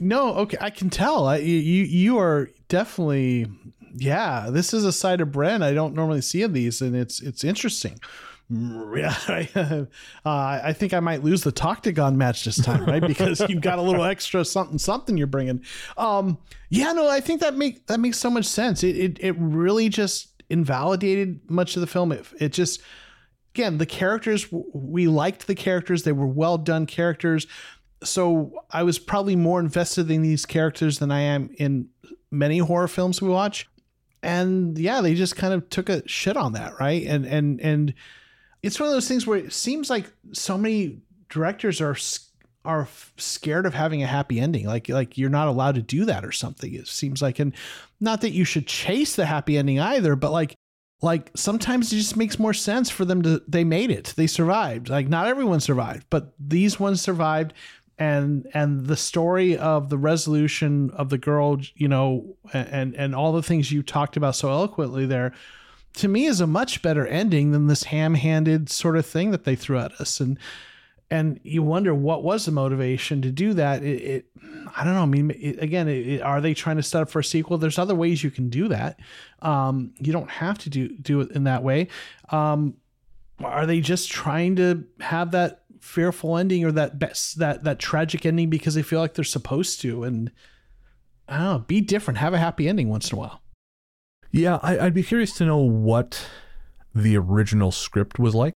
No, okay, I can tell. I, you you are definitely, yeah. This is a side of Bren I don't normally see in these, and it's it's interesting. Yeah, uh, I think I might lose the Toctagon match this time, right? Because you've got a little extra something something you're bringing. Um, yeah, no, I think that make that makes so much sense. It it it really just invalidated much of the film. It it just again the characters we liked the characters. They were well done characters. So I was probably more invested in these characters than I am in many horror films we watch. And yeah, they just kind of took a shit on that, right? And and and it's one of those things where it seems like so many directors are are scared of having a happy ending. Like like you're not allowed to do that or something. It seems like, and not that you should chase the happy ending either, but like like sometimes it just makes more sense for them to they made it. They survived. Like not everyone survived, but these ones survived. And and the story of the resolution of the girl, you know, and and all the things you talked about so eloquently there, to me is a much better ending than this ham-handed sort of thing that they threw at us. And and you wonder what was the motivation to do that. It, it I don't know. I mean, it, again, it, it, are they trying to set up for a sequel? There's other ways you can do that. Um, you don't have to do do it in that way. Um, are they just trying to have that fearful ending or that best that that tragic ending because they feel like they're supposed to? And I don't know, be different, have a happy ending once in a while. Yeah, I, I'd be curious to know what the original script was like.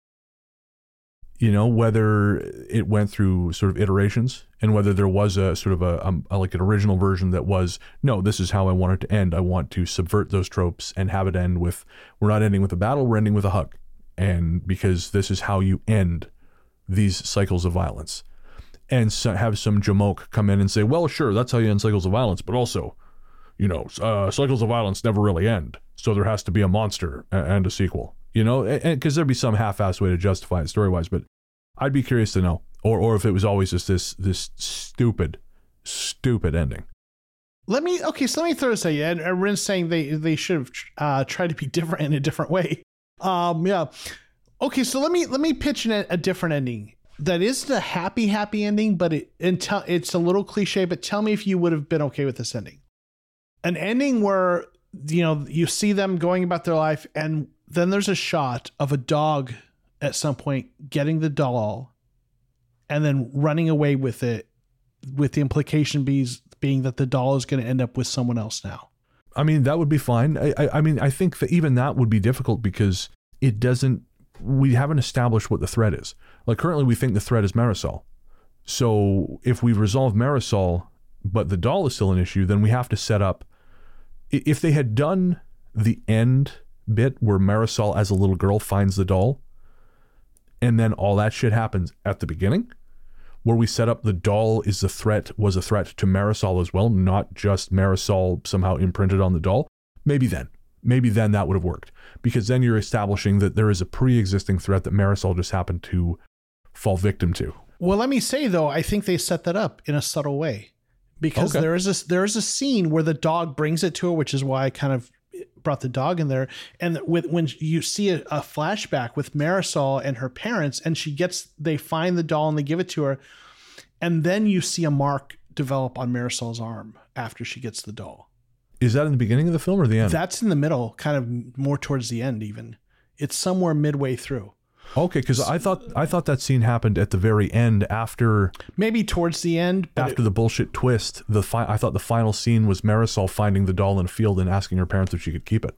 You know, whether it went through sort of iterations and whether there was a sort of a, um, a like an original version that was, no, this is how I want it to end. I want to subvert those tropes and have it end with, we're not ending with a battle, we're ending with a hug. And because this is how you end these cycles of violence. And so have some jamoke come in and say, well, sure, that's how you end cycles of violence, but also, you know, uh, cycles of violence never really end. So there has to be a monster and a sequel, you know, and because there'd be some half-assed way to justify it story-wise, but I'd be curious to know, or or if it was always just this this stupid, stupid ending. Let me, okay, so let me throw this at you. And Rin's saying they, they should have uh, tried to be different in a different way. Um, yeah. Okay, so let me let me pitch an, a different ending that isn't a happy, happy ending, but it until it's a little cliche, but tell me if you would have been okay with this ending. An ending where, you know, you see them going about their life, and then there's a shot of a dog at some point getting the doll and then running away with it, with the implication being, being that the doll is going to end up with someone else now. I mean, that would be fine. I, I, I mean, I think that even that would be difficult because it doesn't, we haven't established what the threat is. Like currently we think the threat is Marisol. So if we resolve Marisol, but the doll is still an issue, then we have to set up, if they had done the end bit where Marisol as a little girl finds the doll, and then all that shit happens at the beginning, where we set up the doll is the threat, was a threat to Marisol as well, not just Marisol somehow imprinted on the doll, maybe then. Maybe then that would have worked. Because then you're establishing that there is a pre-existing threat that Marisol just happened to fall victim to. Well, let me say, though, I think they set that up in a subtle way. Because Okay. there is a, there is a scene where the dog brings it to her, which is why I kind of brought the dog in there. And with, when you see a, a flashback with Marisol and her parents, and she gets, they find the doll and they give it to her. And then you see a mark develop on Marisol's arm after she gets the doll. Is that in the beginning of the film or the end? That's in the middle, kind of more towards the end even. It's somewhere midway through. Okay, because I thought I thought that scene happened at the very end after Maybe towards the end. But after it, the bullshit twist. The fi- I thought the final scene was Marisol finding the doll in a field and asking her parents if she could keep it.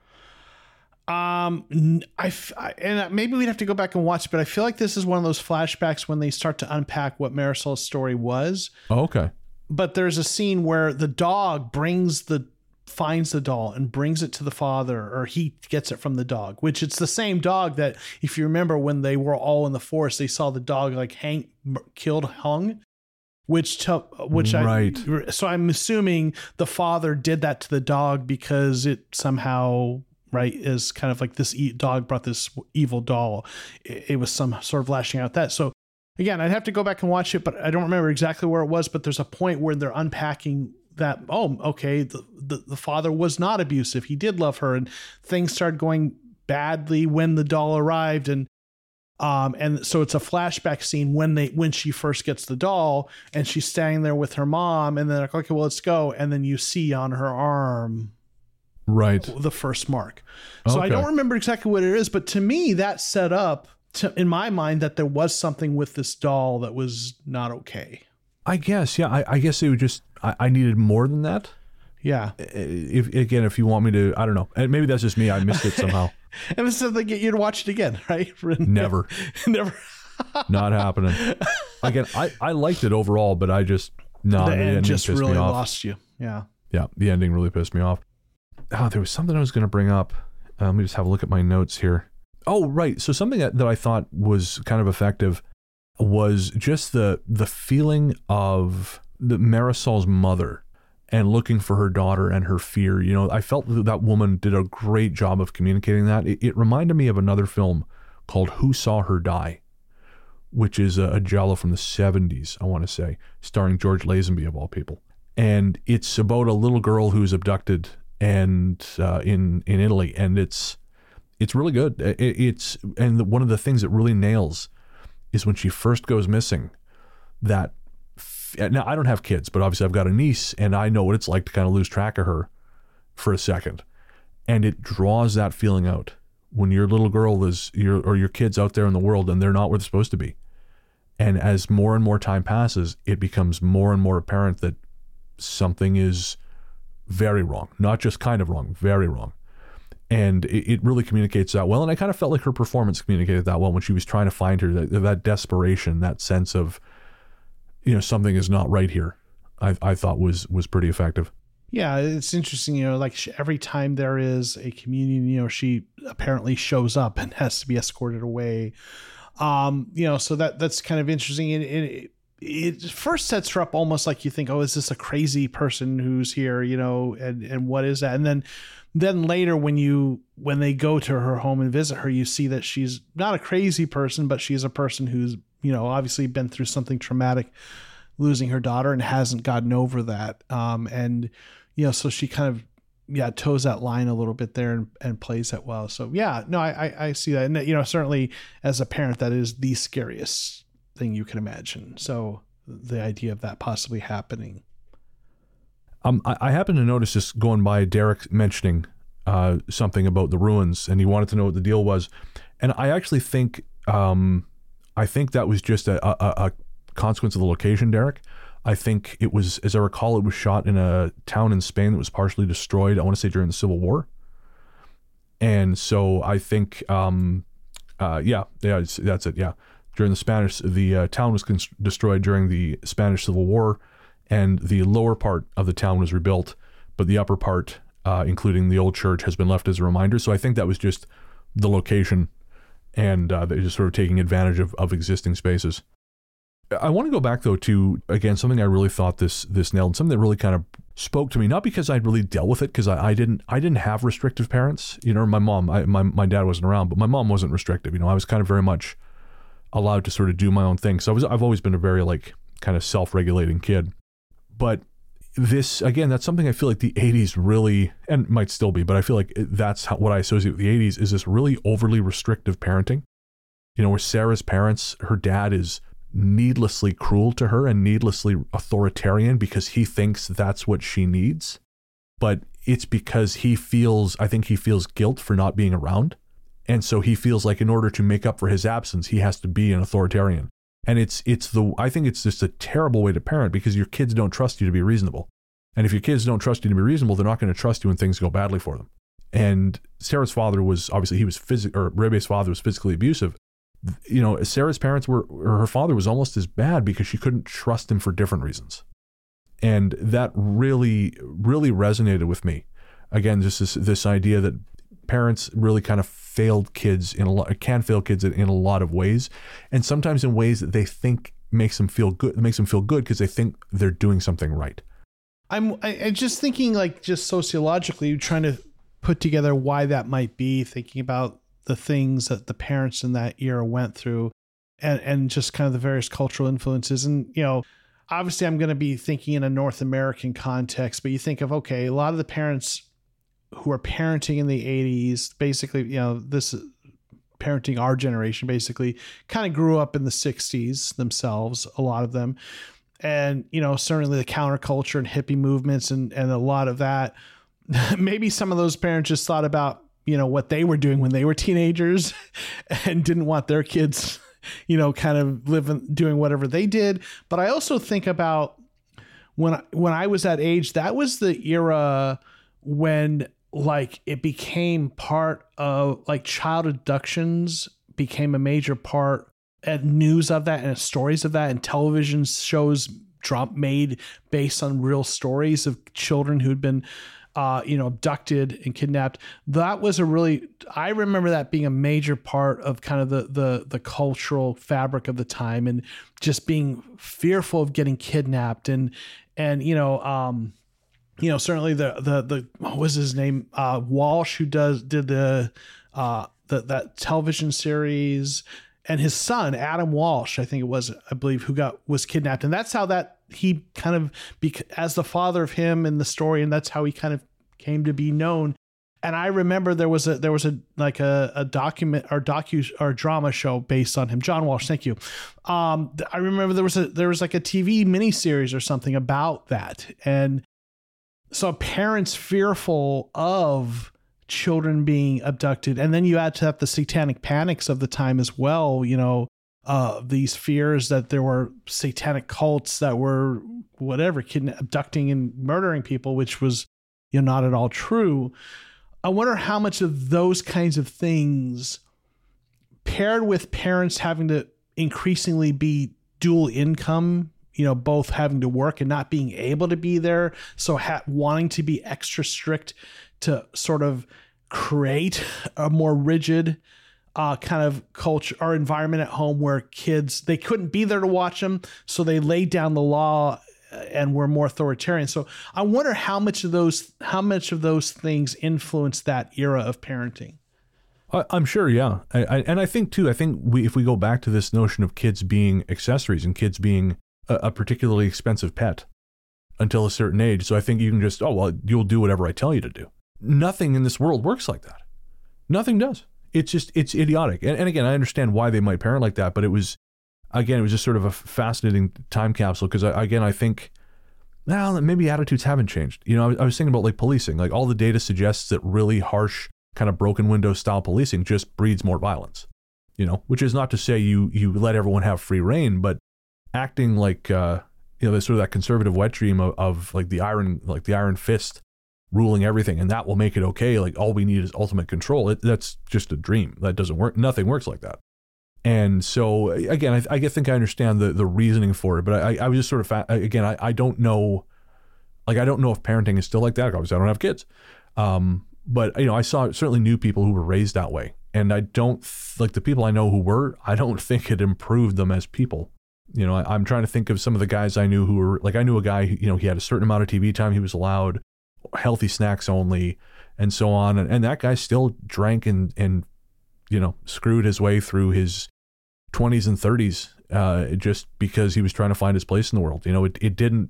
Um, n- I, f- I- and maybe we'd have to go back and watch, but I feel like this is one of those flashbacks when they start to unpack what Marisol's story was. Oh, okay. But there's a scene where the dog brings the finds the doll and brings it to the father, or he gets it from the dog, which it's the same dog that, if you remember, when they were all in the forest, they saw the dog like hang, killed, hung, which, to, which right. I, so I'm assuming the father did that to the dog because it somehow, right, is kind of like this e- dog brought this evil doll. It, it was some sort of lashing out that. So again, I'd have to go back and watch it, but I don't remember exactly where it was, but there's a point where they're unpacking that, oh, okay, the, the, the father was not abusive. He did love her, and things started going badly when the doll arrived. And Um, and so it's a flashback scene when they when she first gets the doll and she's standing there with her mom, and they're like, okay, well, let's go. And then you see on her arm right the first mark. So okay. I don't remember exactly what it is, but to me that set up to, in my mind, that there was something with this doll that was not okay. I guess, yeah. I, I guess it would just I, I needed more than that. Yeah. If again, if you want me to, I don't know. And maybe that's just me. I missed it somehow. And this is to get you to watch it again, right? Never. Never. Not happening. Again, I, I liked it overall, but I just, no, the the end ending just pissed really me off. lost you. Yeah. Yeah, the ending really pissed me off. Oh, there was something I was going to bring up. Uh, let me just have a look at my notes here. Oh, right. So something that, that I thought was kind of effective was just the the feeling of the Marisol's mother and looking for her daughter and her fear. You know, I felt that that woman did a great job of communicating that. It, it reminded me of another film called Who Saw Her Die, which is a, a giallo from the seventies, I want to say, starring George Lazenby of all people. And it's about a little girl who's abducted and uh, in in Italy, and it's it's really good. It, it's and the, one of the things that really nails is when she first goes missing. That now I don't have kids, but obviously I've got a niece, and I know what it's like to kind of lose track of her for a second, and it draws that feeling out when your little girl is your or your kids out there in the world and they're not where they're supposed to be. And as more and more time passes, it becomes more and more apparent that something is very wrong, not just kind of wrong, very wrong. And it, it really communicates that well. And I kind of felt like her performance communicated that well when she was trying to find her, that, that desperation, that sense of, you know, something is not right here. I, I thought was, was pretty effective. Yeah, it's interesting, you know, like she, every time there is a communion, you know, she apparently shows up and has to be escorted away. Um, you know, so that that's kind of interesting. And it, it first sets her up almost like you think, oh, is this a crazy person who's here, you know, and, and what is that? And then, then later when you, when they go to her home and visit her, you see that she's not a crazy person, but she's a person who's, you know, obviously been through something traumatic, losing her daughter, and hasn't gotten over that. Um, and, you know, so she kind of, yeah, toes that line a little bit there and, and plays that well. So yeah, no, I, I, I see that. And, you know, certainly as a parent, that is the scariest thing you can imagine. So the idea of that possibly happening. Um, I, I happened to notice this going by Derek mentioning uh, something about the ruins, and he wanted to know what the deal was. And I actually think, um, I think that was just a, a, a consequence of the location, Derek. I think it was, as I recall, it was shot in a town in Spain that was partially destroyed, I want to say during the Civil War. And so I think, um, uh, yeah, yeah, it's, that's it, yeah. During the Spanish, the uh, town was cons- destroyed during the Spanish Civil War, and the lower part of the town was rebuilt, but the upper part, uh, including the old church, has been left as a reminder. So I think that was just the location, and uh, they're just sort of taking advantage of, of existing spaces. I want to go back though to, again, something I really thought this this nailed, something that really kind of spoke to me, not because I'd really dealt with it, because I, I didn't I didn't have restrictive parents. You know, my mom, I, my my dad wasn't around, but my mom wasn't restrictive. You know, I was kind of very much allowed to sort of do my own thing. So I was I've always been a very like kind of self-regulating kid. But this, again, that's something I feel like the eighties really, and might still be, but I feel like that's how, what I associate with the eighties is this really overly restrictive parenting. You know, where Sarah's parents, her dad is needlessly cruel to her and needlessly authoritarian because he thinks that's what she needs. But it's because he feels, I think he feels guilt for not being around. And so he feels like in order to make up for his absence, he has to be an authoritarian. And it's, it's the, I think it's just a terrible way to parent because your kids don't trust you to be reasonable. And if your kids don't trust you to be reasonable, they're not going to trust you when things go badly for them. And Sarah's father was, obviously he was physical, or Rebe's father was physically abusive. You know, Sarah's parents were, or her father was almost as bad because she couldn't trust him for different reasons. And that really, really resonated with me. Again, just this, this idea that parents really kind of failed kids in a lot, can fail kids in, in a lot of ways. And sometimes in ways that they think makes them feel good, makes them feel good because they think they're doing something right. I'm I, I'm just thinking like just sociologically trying to put together why that might be, thinking about the things that the parents in that era went through and, and just kind of the various cultural influences. And, you know, obviously I'm going to be thinking in a North American context, but you think of, okay, a lot of the parents who are parenting in the eighties, basically, you know, this parenting our generation, basically kind of grew up in the sixties themselves, a lot of them. And, you know, certainly the counterculture and hippie movements and, and a lot of that, maybe some of those parents just thought about, you know, what they were doing when they were teenagers and didn't want their kids, you know, kind of living, doing whatever they did. But I also think about when, I, when I was that age, that was the era when like it became part of like child abductions became a major part and news of that and stories of that and television shows drop made based on real stories of children who'd been uh, you know, abducted and kidnapped. That was a really, I remember that being a major part of kind of the, the, the cultural fabric of the time and just being fearful of getting kidnapped and, and, you know, um, you know, certainly the, the, the, what was his name? Uh, Walsh, who does, did the, uh, the, that television series, and his son, Adam Walsh, I think it was, I believe, who got, was kidnapped. And that's how that, he kind of, bec- as the father of him in the story, and that's how he kind of came to be known. And I remember there was a, there was a, like a, a document or docu or drama show based on him. John Walsh. Thank you. Um, I remember there was a, there was like a T V miniseries or something about that. And so parents fearful of children being abducted. And then you add to that the satanic panics of the time as well, you know, uh, these fears that there were satanic cults that were whatever, kidna- abducting and murdering people, which was, you know, not at all true. I wonder how much of those kinds of things paired with parents having to increasingly be dual income, you know, both having to work and not being able to be there. So ha- wanting to be extra strict to sort of create a more rigid uh, kind of culture or environment at home where kids, they couldn't be there to watch them. So they laid down the law and were more authoritarian. So I wonder how much of those, how much of those things influenced that era of parenting. I, I'm sure. Yeah. I, I, and I think too, I think we, if we go back to this notion of kids being accessories and kids being a, a particularly expensive pet until a certain age. So I think you can just, oh, well, you'll do whatever I tell you to do. Nothing in this world works like that. Nothing does. It's just, it's idiotic. And, and again, I understand why they might parent like that, but it was, again, it was just sort of a fascinating time capsule. Cause I, again, I think, well, maybe attitudes haven't changed. You know, I was, I was thinking about like policing, like all the data suggests that really harsh kind of broken window style policing just breeds more violence, you know, which is not to say you, you let everyone have free reign, but acting like, uh, you know, sort of that conservative wet dream of, of like the iron, like the iron fist ruling everything, and that will make it okay. Like all we need is ultimate control. It, that's just a dream. That doesn't work. Nothing works like that. And so again, I, I think I understand the, the reasoning for it, but I, I was just sort of, fa- again, I, I don't know, like, I don't know if parenting is still like that. Obviously I don't have kids. Um, but you know, I saw certainly knew people who were raised that way, and I don't like the people I know who were, I don't think it improved them as people. You know, I, I'm trying to think of some of the guys I knew who were like, I knew a guy, who, you know, he had a certain amount of T V time he was allowed, healthy snacks only, and so on. And, and that guy still drank and, and, you know, screwed his way through his twenties and thirties, uh, just because he was trying to find his place in the world. You know, it, it didn't,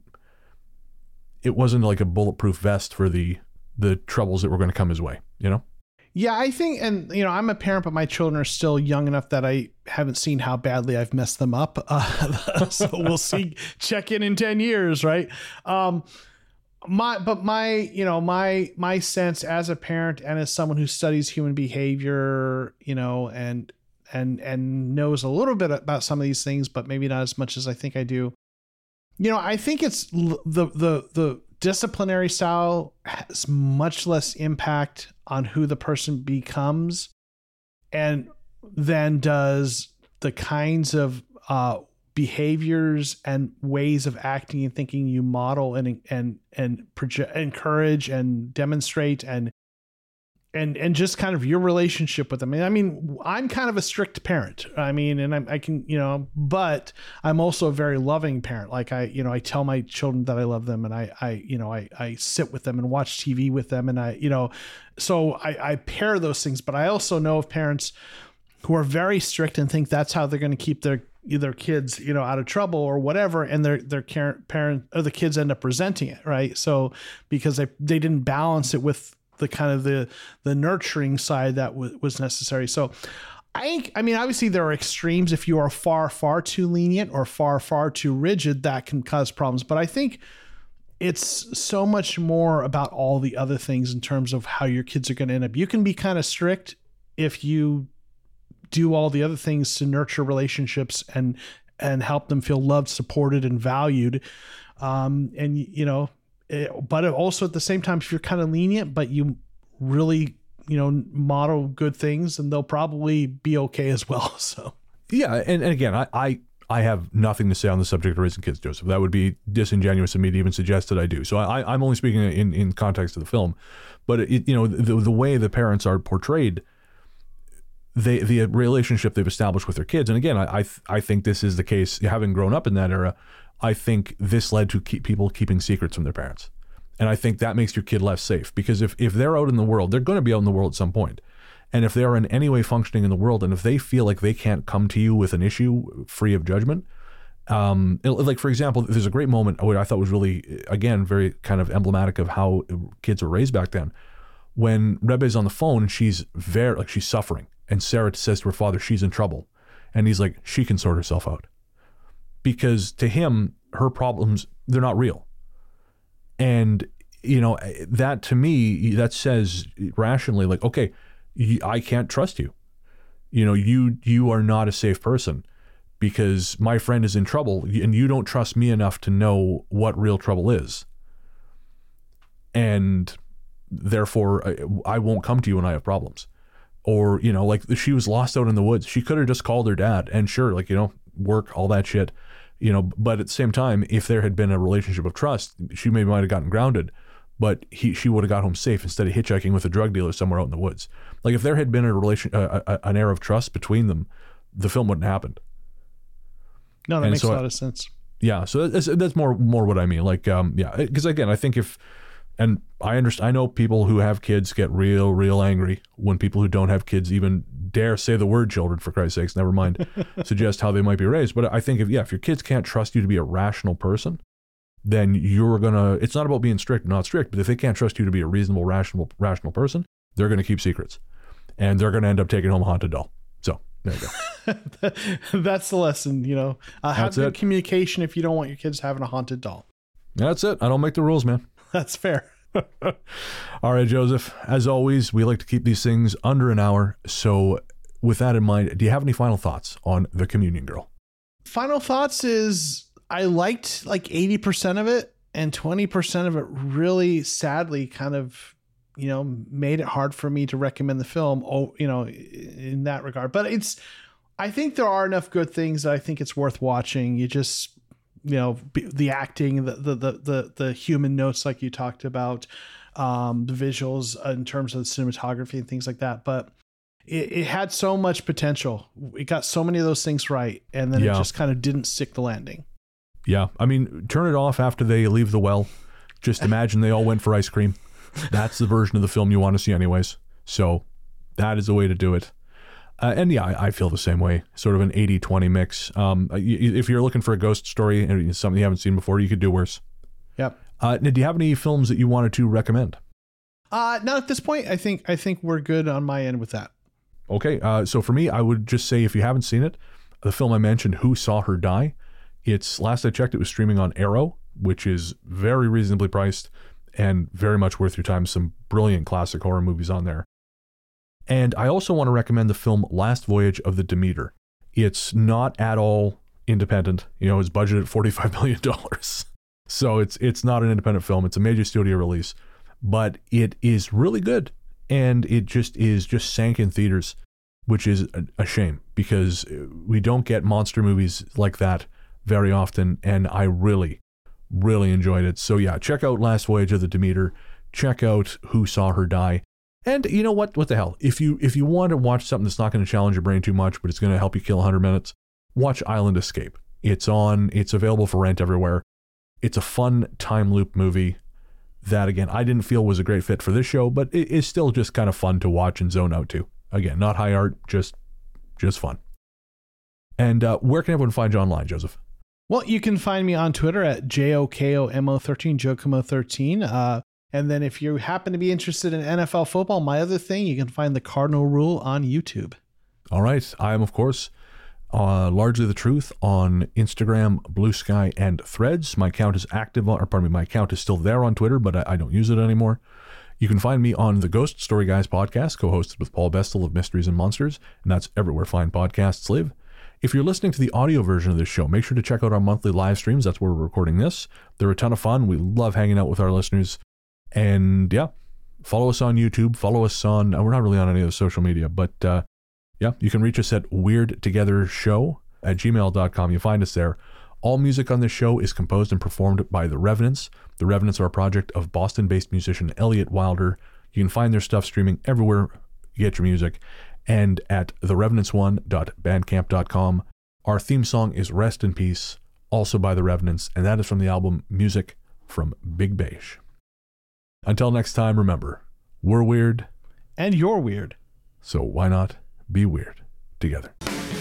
it wasn't like a bulletproof vest for the, the troubles that were going to come his way, you know? Yeah, I think, and you know, I'm a parent, but my children are still young enough that I haven't seen how badly I've messed them up. Uh, so we'll see, check in in ten years. Right. Um, My, but my, you know, my, my sense as a parent and as someone who studies human behavior, you know, and, and, and knows a little bit about some of these things, but maybe not as much as I think I do. You know, I think it's l- the, the, the disciplinary style has much less impact on who the person becomes, and than does the kinds of, uh, behaviors and ways of acting and thinking you model and and and project, encourage and demonstrate and and and just kind of your relationship with them. I mean, I'm kind of a strict parent. I mean, and I, I can, you know, but I'm also a very loving parent. Like I, you know, I tell my children that I love them, and I, I, you know, I, I sit with them and watch T V with them, and I, you know, so I, I pair those things. But I also know of parents who are very strict and think that's how they're going to keep their either kids, you know, out of trouble or whatever. And their, their parent or the kids end up resenting it. Right. So because they, they didn't balance it with the kind of the, the nurturing side that w- was necessary. So I, I mean, obviously there are extremes. If you are far, far too lenient or far, far too rigid, that can cause problems. But I think it's so much more about all the other things in terms of how your kids are going to end up. You can be kind of strict if you do all the other things to nurture relationships and, and help them feel loved, supported, and valued. Um, and, you know, it, but also at the same time, if you're kind of lenient, but you really, you know, model good things, and they'll probably be okay as well. So, yeah. And, and again, I, I, I have nothing to say on the subject of raising kids, Joseph. That would be disingenuous of me to even suggest that I do. So I, I'm only speaking in, in context of the film, but it, you know, the, the way the parents are portrayed, they, the relationship they've established with their kids. And again, I, I, I think this is the case, having grown up in that era, I think this led to keep people keeping secrets from their parents. And I think that makes your kid less safe, because if, if they're out in the world, they're going to be out in the world at some point. And if they're in any way functioning in the world, and if they feel like they can't come to you with an issue free of judgment, um, like, for example, there's a great moment what I thought was really, again, very kind of emblematic of how kids were raised back then. When Rebe's on the phone, she's very, like, she's suffering. And Sarah says to her father, she's in trouble. And he's like, she can sort herself out. Because to him, her problems, they're not real. And, you know, that to me, that says rationally, like, okay, I can't trust you. You know, you you are not a safe person because my friend is in trouble and you don't trust me enough to know what real trouble is. And therefore, I, I won't come to you when I have problems. Or, you know, like she was lost out in the woods. She could have just called her dad and sure, like, you know, work, all that shit. You know, but at the same time, if there had been a relationship of trust, she maybe might have gotten grounded, but he she would have got home safe instead of hitchhiking with a drug dealer somewhere out in the woods. Like if there had been a relation, uh, a, an air of trust between them, the film wouldn't have happened. No, that and makes so, a lot of sense. Yeah, so that's, that's more more what I mean. Like, um, yeah, because again, I think if, and I understand, I know people who have kids get real, real angry when people who don't have kids even dare say the word children, for Christ's sakes, never mind suggest how they might be raised. But I think if, yeah, if your kids can't trust you to be a rational person, then you're going to, it's not about being strict, not strict, but if they can't trust you to be a reasonable, rational, rational person, they're going to keep secrets and they're going to end up taking home a haunted doll. So there you go. That's the lesson, you know, uh, have That's good it. communication if you don't want your kids having a haunted doll. That's it. I don't make the rules, man. That's fair. All right, Joseph, as always, we like to keep these things under an hour. So with that in mind, do you have any final thoughts on The Communion Girl? Final thoughts is I liked like eighty percent of it, and twenty percent of it really sadly kind of, you know, made it hard for me to recommend the film. Oh, you know, in that regard, but it's, I think there are enough good things that I think it's worth watching. You just, you know, the acting, the, the, the, the, the human notes, like you talked about, um, the visuals in terms of the cinematography and things like that. But it, it had so much potential. It got so many of those things right. And then yeah. it just kind of didn't stick the landing. Yeah. I mean, turn it off after they leave the well. Just imagine they all went for ice cream. That's the version of the film you want to see anyways. So that is the way to do it. Uh, and yeah, I, I feel the same way, sort of an eighty twenty mix. Um, if you're looking for a ghost story and it's something you haven't seen before, you could do worse. Yep. Uh, do you have any films that you wanted to recommend? Uh, not at this point. I think, I think we're good on my end with that. Okay. Uh, so for me, I would just say, if you haven't seen it, the film I mentioned, Who Saw Her Die? It's, last I checked, it was streaming on Arrow, which is very reasonably priced and very much worth your time. Some brilliant classic horror movies on there. And I also want to recommend the film Last Voyage of the Demeter. It's not at all independent. You know, it's budgeted forty-five million dollars. So it's it's not an independent film. It's a major studio release. But it is really good. And it just is just sank in theaters, which is a, a shame because we don't get monster movies like that very often. And I really, really enjoyed it. So yeah, check out Last Voyage of the Demeter. Check out Who Saw Her Die. And you know what? What the hell? If you if you want to watch something that's not going to challenge your brain too much, but it's going to help you kill one hundred minutes, watch Island Escape. It's on. It's available for rent everywhere. It's a fun time loop movie that, again, I didn't feel was a great fit for this show, but it is still just kind of fun to watch and zone out to. Again, not high art, just just fun. And uh, where can everyone find you online, Joseph? Well, you can find me on Twitter at J O K O M O thirteen, Jokomo thirteen. Uh, And then if you happen to be interested in N F L football, my other thing, you can find The Cardinal Rule on YouTube. All right. I am, of course, uh, largely the truth on Instagram, Blue Sky, and Threads. My account is active, on, or pardon me, my account is still there on Twitter, but I, I don't use it anymore. You can find me on the Ghost Story Guys podcast, co-hosted with Paul Bestel of Mysteries and Monsters, and that's everywhere fine podcasts live. If you're listening to the audio version of this show, make sure to check out our monthly live streams. That's where we're recording this. They're a ton of fun. We love hanging out with our listeners. And yeah, follow us on YouTube. Follow us on, we're not really on any of the social media, but uh, yeah, you can reach us at weirdtogethershow at gmail dot com. You find us there. All music on this show is composed and performed by The Revenants. The Revenants are a project of Boston-based musician Elliot Wilder. You can find their stuff streaming everywhere you get your music, and at the revenants one dot bandcamp dot com. Our theme song is Rest in Peace, also by The Revenants, and that is from the album Music from Big Beige. Until next time, remember, we're weird. And you're weird. So why not be weird together?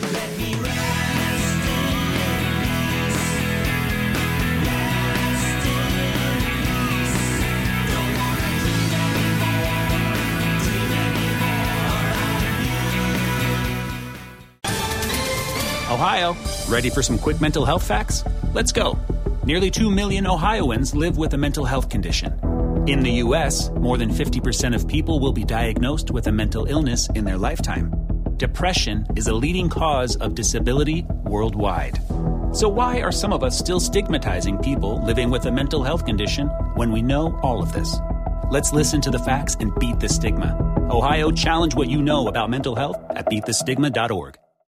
Ohio, ready for some quick mental health facts? Let's go. Nearly two million Ohioans live with a mental health condition. In the U S, more than fifty percent of people will be diagnosed with a mental illness in their lifetime. Depression is a leading cause of disability worldwide. So why are some of us still stigmatizing people living with a mental health condition when we know all of this? Let's listen to the facts and beat the stigma. Ohio, challenge what you know about mental health at beat the stigma dot org.